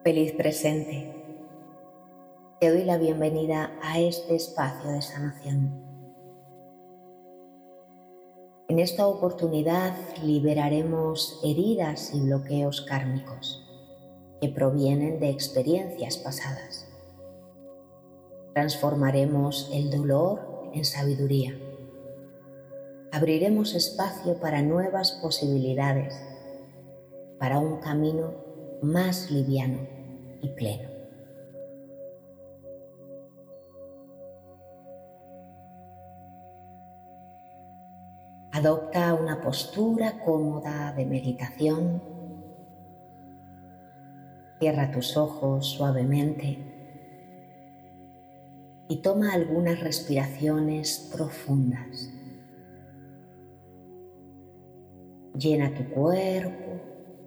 Feliz presente. Te doy la bienvenida a este espacio de sanación. En esta oportunidad liberaremos heridas y bloqueos kármicos que provienen de experiencias pasadas. Transformaremos el dolor en sabiduría. Abriremos espacio para nuevas posibilidades, para un camino más liviano y pleno. Adopta una postura cómoda de meditación. Cierra tus ojos suavemente y toma algunas respiraciones profundas. Llena tu cuerpo.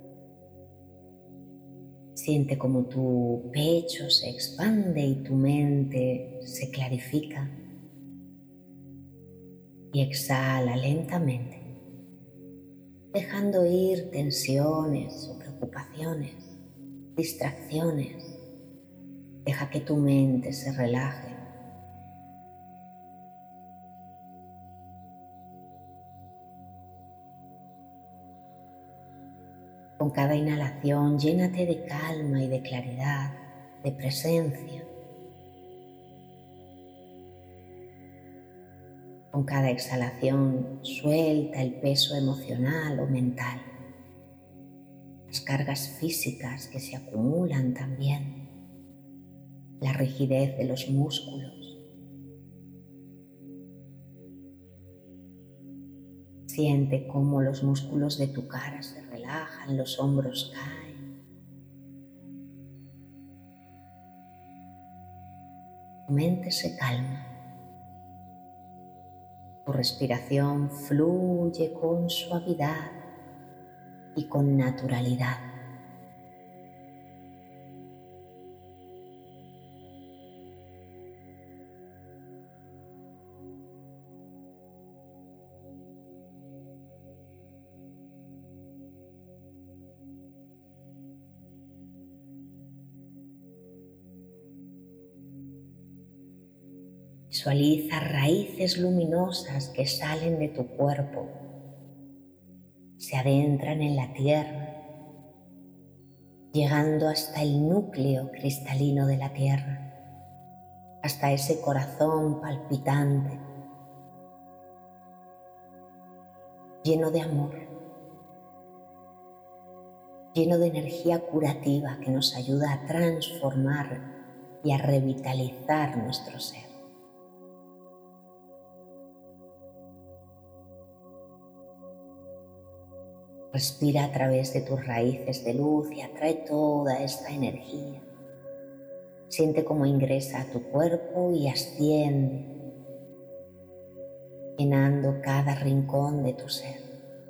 Siente como tu pecho se expande y tu mente se clarifica. Y exhala lentamente, dejando ir tensiones o preocupaciones, distracciones. Deja que tu mente se relaje. Con cada inhalación, llénate de calma y de claridad, de presencia. Con cada exhalación, suelta el peso emocional o mental, las cargas físicas que se acumulan también, la rigidez de los músculos. Siente cómo los músculos de tu cara se relajan, los hombros caen. Tu mente se calma. Tu respiración fluye con suavidad y con naturalidad. Visualiza raíces luminosas que salen de tu cuerpo, se adentran en la tierra, llegando hasta el núcleo cristalino de la tierra, hasta ese corazón palpitante, lleno de amor, lleno de energía curativa que nos ayuda a transformar y a revitalizar nuestro ser. Respira a través de tus raíces de luz y atrae toda esta energía. Siente cómo ingresa a tu cuerpo y asciende, llenando cada rincón de tu ser.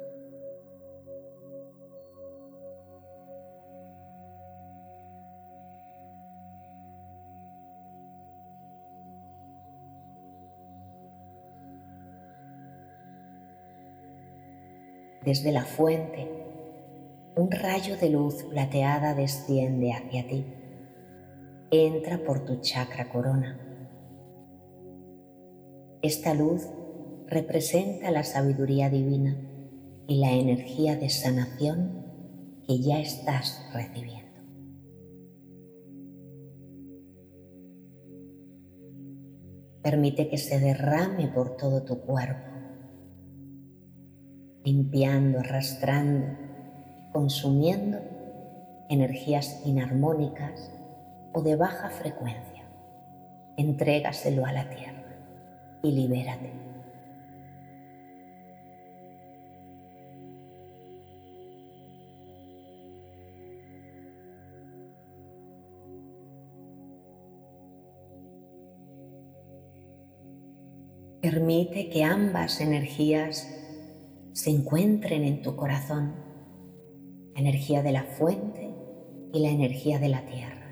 Desde la fuente, un rayo de luz plateada desciende hacia ti. Entra por tu chakra corona. Esta luz representa la sabiduría divina y la energía de sanación que ya estás recibiendo. Permite que se derrame por todo tu cuerpo, limpiando, arrastrando y consumiendo energías inarmónicas o de baja frecuencia. Entrégaselo a la tierra y libérate. Permite que ambas energías se encuentren en tu corazón, la energía de la fuente y la energía de la tierra,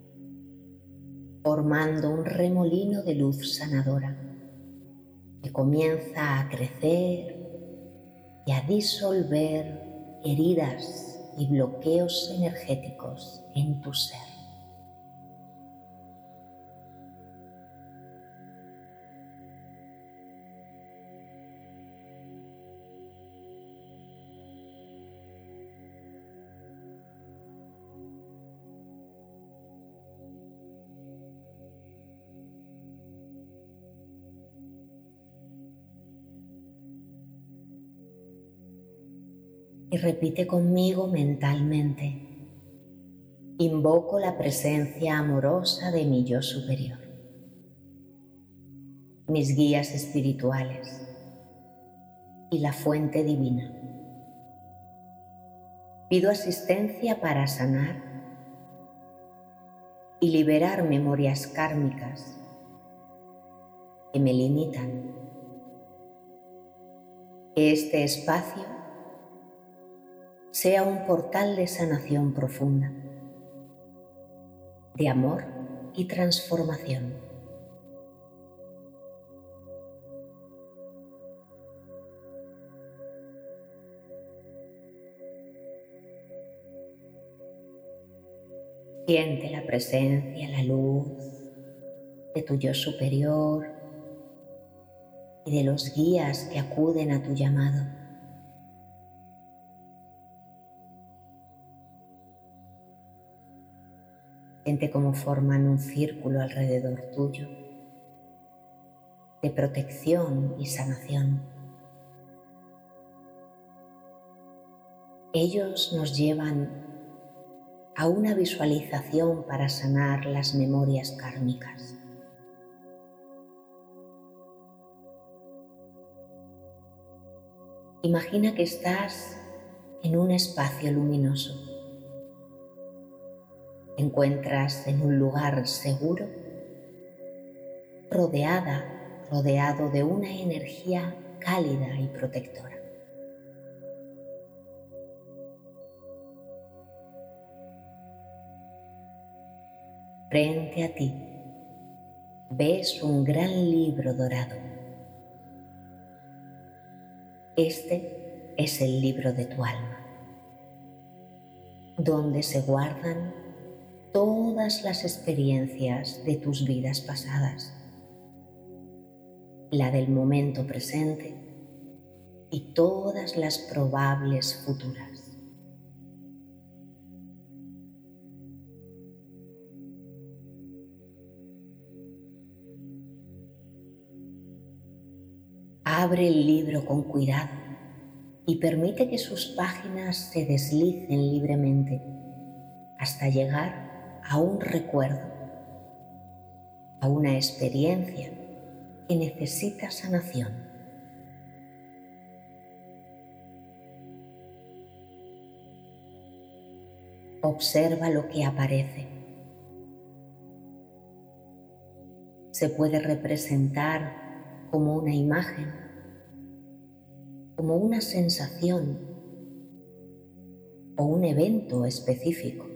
formando un remolino de luz sanadora que comienza a crecer y a disolver heridas y bloqueos energéticos en tu ser. Y repite conmigo mentalmente: invoco la presencia amorosa de mi yo superior, mis guías espirituales y la fuente divina. Pido asistencia para sanar y liberar memorias kármicas que me limitan. Que este espacio sea un portal de sanación profunda, de amor y transformación. Siente la presencia, la luz de tu yo superior y de los guías que acuden a tu llamado. Siente cómo forman un círculo alrededor tuyo de protección y sanación. Ellos nos llevan a una visualización para sanar las memorias kármicas. Imagina que estás en un espacio luminoso. Te encuentras en un lugar seguro, rodeado de una energía cálida y protectora. Frente a ti ves un gran libro dorado. Este es el libro de tu alma, donde se guardan todas las experiencias de tus vidas pasadas, la del momento presente y todas las probables futuras. Abre el libro con cuidado y permite que sus páginas se deslicen libremente hasta llegar a un recuerdo, a una experiencia que necesita sanación. Observa lo que aparece. Se puede representar como una imagen, como una sensación o un evento específico.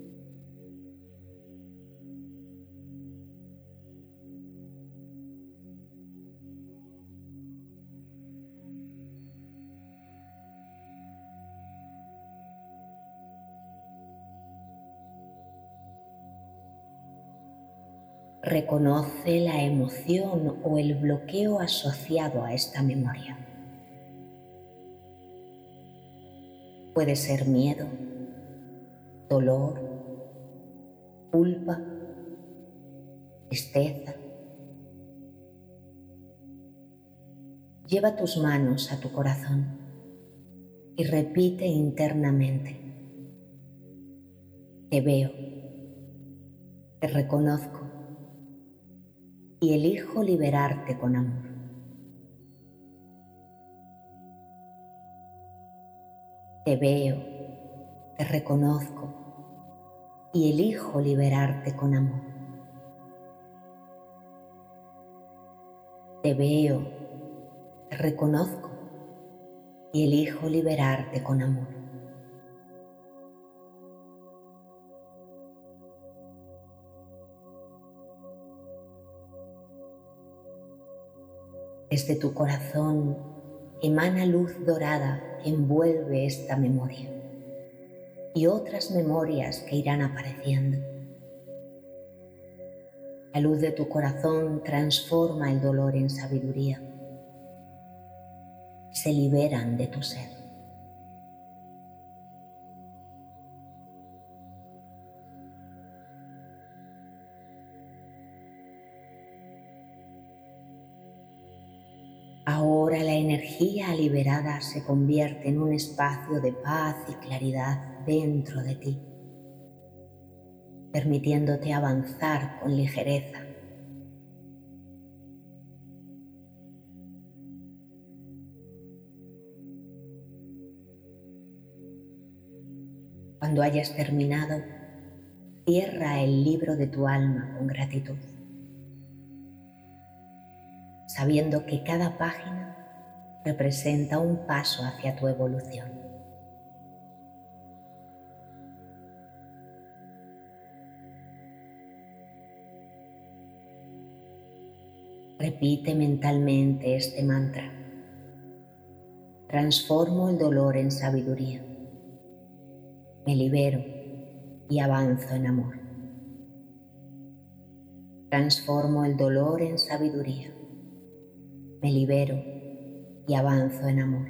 Reconoce la emoción o el bloqueo asociado a esta memoria. Puede ser miedo, dolor, culpa, tristeza. Lleva tus manos a tu corazón y repite internamente: te veo, te reconozco y elijo liberarte con amor. Te veo, te reconozco y elijo liberarte con amor. Te veo, te reconozco y elijo liberarte con amor. Desde tu corazón emana luz dorada que envuelve esta memoria. y otras memorias que irán apareciendo. La luz de tu corazón transforma el dolor en sabiduría. Se liberan de tu ser. Ahora la energía liberada se convierte en un espacio de paz y claridad dentro de ti, permitiéndote avanzar con ligereza. Cuando hayas terminado, cierra el libro de tu alma con gratitud, sabiendo que cada página representa un paso hacia tu evolución. Repite mentalmente este mantra. Transformo el dolor en sabiduría. Me libero y avanzo en amor. Transformo el dolor en sabiduría. Me libero y avanzo en amor.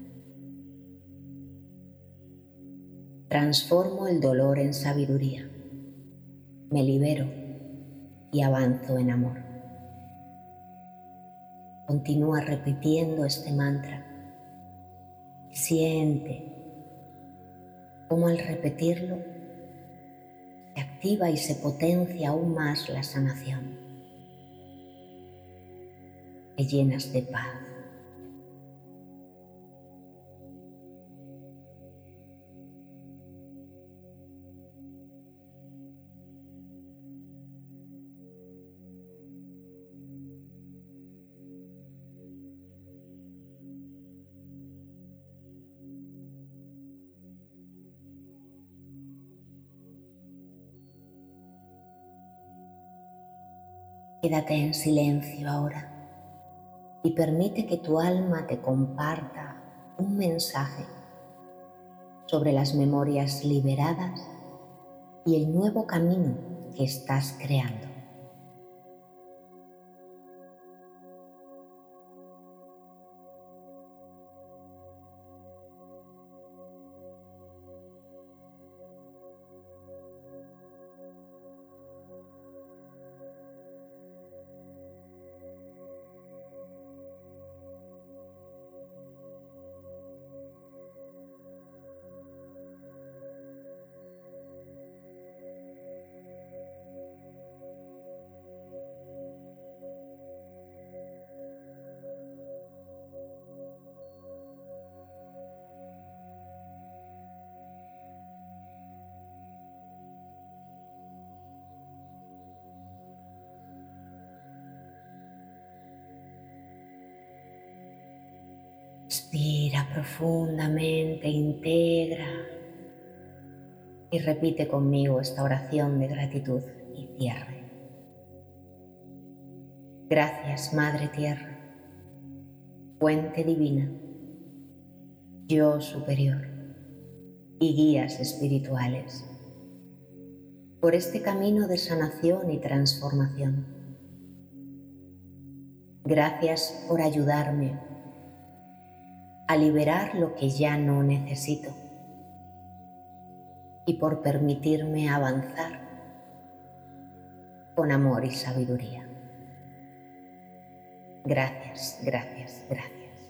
Transformo el dolor en sabiduría. Me libero y avanzo en amor. Continúa repitiendo este mantra. Siente cómo al repetirlo se activa y se potencia aún más la sanación. Te llenas de paz. Quédate en silencio ahora y permite que tu alma te comparta un mensaje sobre las memorias liberadas y el nuevo camino que estás creando. Respira profundamente, integra y repite conmigo esta oración de gratitud y cierre. Gracias, Madre Tierra, Fuente Divina, Yo Superior y guías espirituales, por este camino de sanación y transformación. Gracias por ayudarme a liberar lo que ya no necesito y por permitirme avanzar con amor y sabiduría. Gracias, gracias, gracias.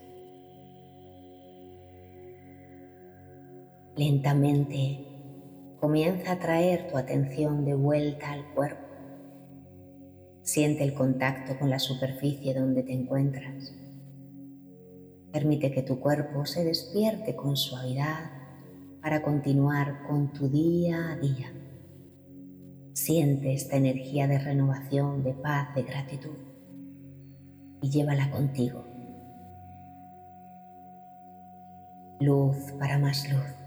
Lentamente comienza a traer tu atención de vuelta al cuerpo. Siente el contacto con la superficie donde te encuentras. Permite que tu cuerpo se despierte con suavidad para continuar con tu día a día. Siente esta energía de renovación, de paz, de gratitud y llévala contigo. Luz para más luz.